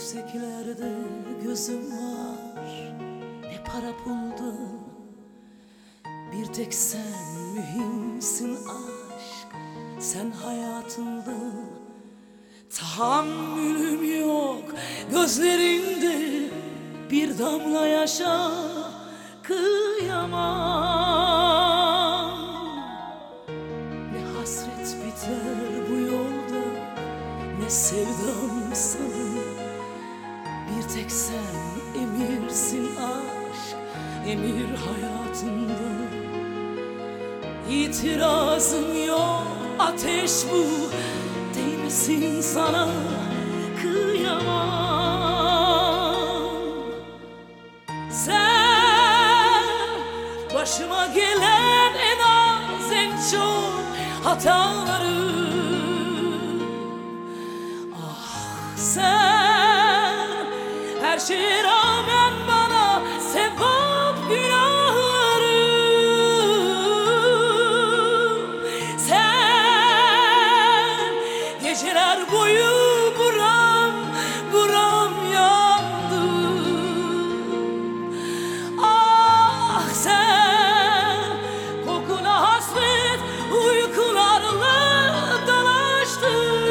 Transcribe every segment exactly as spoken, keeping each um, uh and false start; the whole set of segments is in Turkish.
Yükseklerde gözüm var, ne para pulda, bir tek sen mühimsin aşk. Sen hayatımda, tahammülüm yok gözlerinde, bir damla yaşa kıyamam. Ne hasret biter bu yolda, ne sevdam sana, bir tek sen emirsin aşk, emir hayatımda. İtirazım yok, ateş bu, değmesin sana kıyamam. Sen başıma gelen en az en çok hataları. Ah sen her şeye rağmen bana sevap günahları. Sen geceler boyu buram buram yandım. Ah sen kokuna hasret uykularla dalaştın.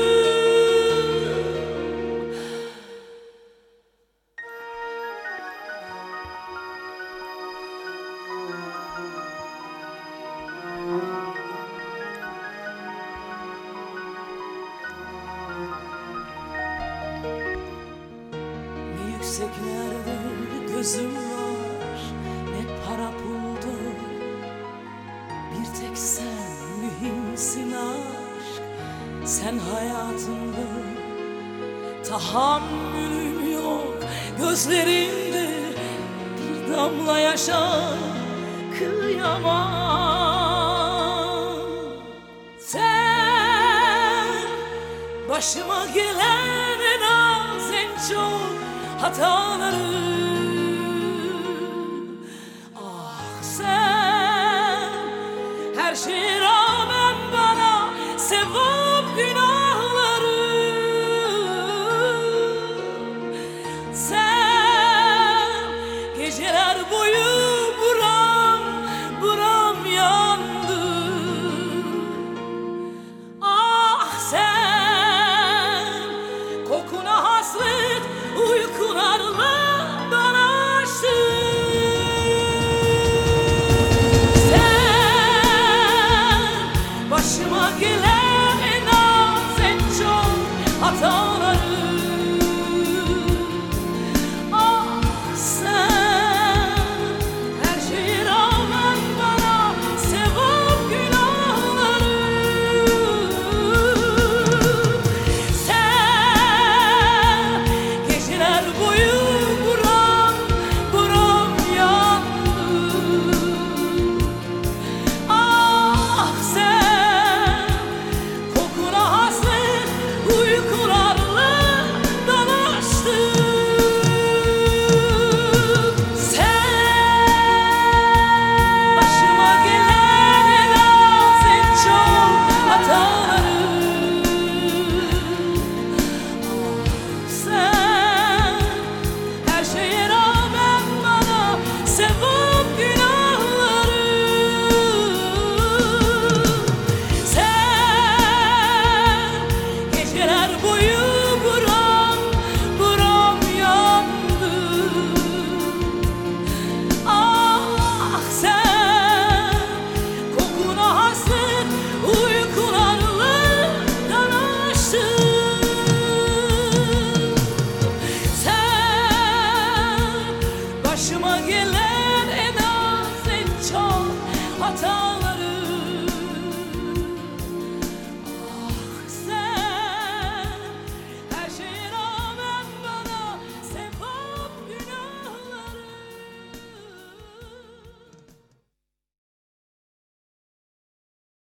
Yükseklerde gözüm var, ne para pulda, bir tek sen mühimsin aşk. Sen hayatımda, tahammülüm yok gözlerinde, bir damla yaşa kıyamam. Sen başıma gelen en az en çok hataları. Ah sen her şeye rağmen bana sevap günahları. Sen geceler boyu buram buram yandım. Ah sen kokuna hasret uykularla dalaştın. Sen başıma gelen en az en çok hataları. Ah sen her şeye rağmen bana sevap günahları. Sen geceler boyu buram buram yandım. Ah sen kokuna hasret uykularla dalaştın. Sen başıma gelen en az en çok hataları. Sen her şeye rağmen bana sevap günahları. Sen geceler boyu buram buram yandım. Ah sen kokuna hasret uykularla dalaştın. Sen başıma gelen en az en çok hatalar.